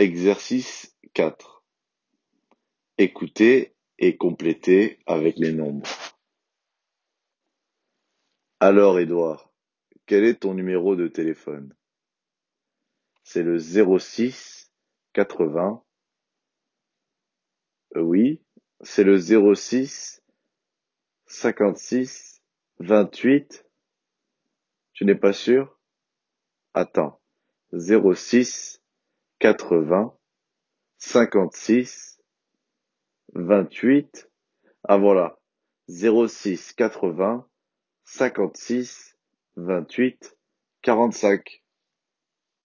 Exercice 4. Écoutez et complétez avec les nombres. Alors, Édouard, quel est ton numéro de téléphone? C'est le 06 80. Oui, c'est le 06 56 28. Tu n'es pas sûr? Attends. 06 80 56 28. Ah voilà. 06 80 56 28 45.